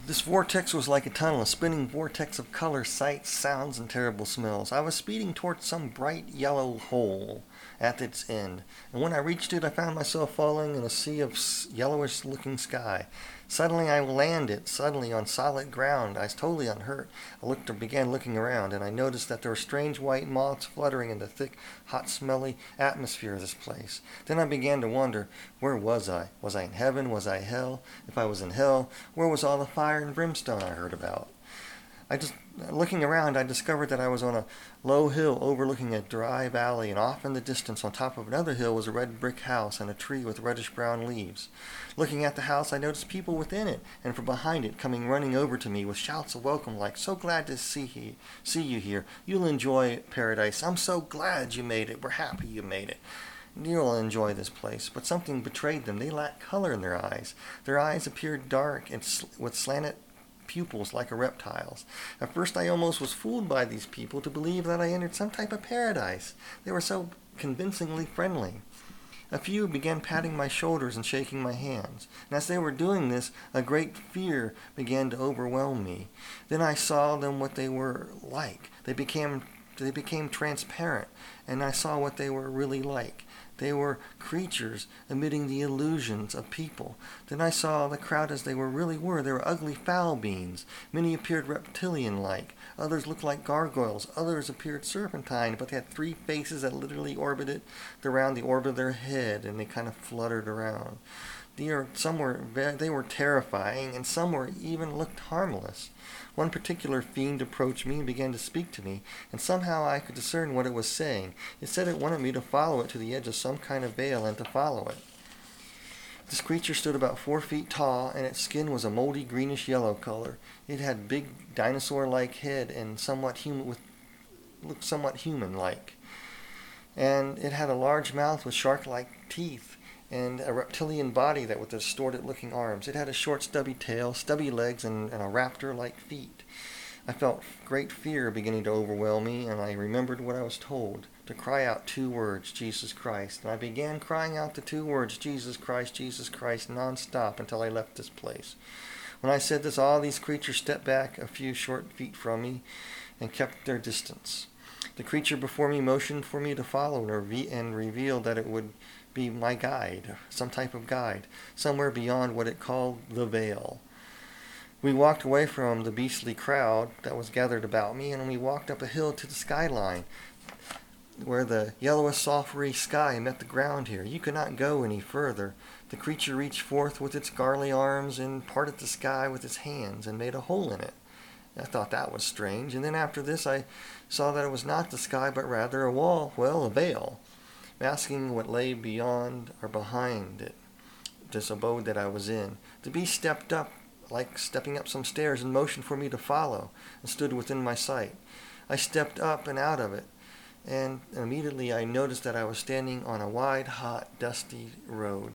This vortex was like a tunnel, a spinning vortex of color, sights, sounds, and terrible smells. I was speeding towards some bright yellow hole at its end, and when I reached it, I found myself falling in a sea of yellowish looking sky. Suddenly I landed, suddenly on solid ground. I was totally unhurt. Began looking around, and I noticed that there were strange white moths fluttering in the thick, hot, smelly atmosphere of this place. Then I began to wonder, where was I? Was I in heaven? Was I hell? If I was in hell, where was all the fire and brimstone I heard about? I just Looking around, I discovered that I was on a low hill overlooking a dry valley, and off in the distance, on top of another hill, was a red brick house and a tree with reddish-brown leaves. Looking at the house, I noticed people within it, and from behind it, coming running over to me with shouts of welcome, like, "So glad to see you here. You'll enjoy paradise. I'm so glad you made it. We're happy you made it. You'll enjoy this place." But something betrayed them. They lacked color in their eyes. Their eyes appeared dark and with slanted pupils like a reptile's. At first I almost was fooled by these people to believe that I entered some type of paradise. They were so convincingly friendly. A few began patting my shoulders and shaking my hands, and as they were doing this, a great fear began to overwhelm me. Then I saw them what they were like. They became transparent, and I saw what they were really like. They were creatures emitting the illusions of people. Then I saw the crowd as they really were. They were ugly foul beings. Many appeared reptilian-like. Others looked like gargoyles. Others appeared serpentine, but they had three faces that literally orbited around the orbit of their head, and they kind of fluttered around. They were terrifying, and some were even looked harmless. One particular fiend approached me and began to speak to me, and somehow I could discern what it was saying. It said it wanted me to follow it to the edge of some kind of veil and to follow it. This creature stood about 4 feet tall, and its skin was a moldy greenish yellow color. It had big dinosaur-like head and looked somewhat human-like. And it had a large mouth with shark-like teeth, and a reptilian body that with distorted-looking arms. It had a short, stubby tail, stubby legs, and a raptor-like feet. I felt great fear beginning to overwhelm me, and I remembered what I was told, to cry out 2 words, "Jesus Christ." And I began crying out the 2 words, "Jesus Christ," non-stop until I left this place. When I said this, all these creatures stepped back a few short feet from me and kept their distance. The creature before me motioned for me to follow and revealed that it would be my guide, some type of guide, somewhere beyond what it called the veil. We walked away from the beastly crowd that was gathered about me, and we walked up a hill to the skyline, where the yellowish sulphury sky met the ground here. You could not go any further. The creature reached forth with its garly arms and parted the sky with its hands and made a hole in it. I thought that was strange, and then after this I saw that it was not the sky, but rather a veil, masking what lay beyond or behind it, this abode that I was in. The beast stepped up, like stepping up some stairs, and motioned for me to follow, and stood within my sight. I stepped up and out of it, and immediately I noticed that I was standing on a wide, hot, dusty road.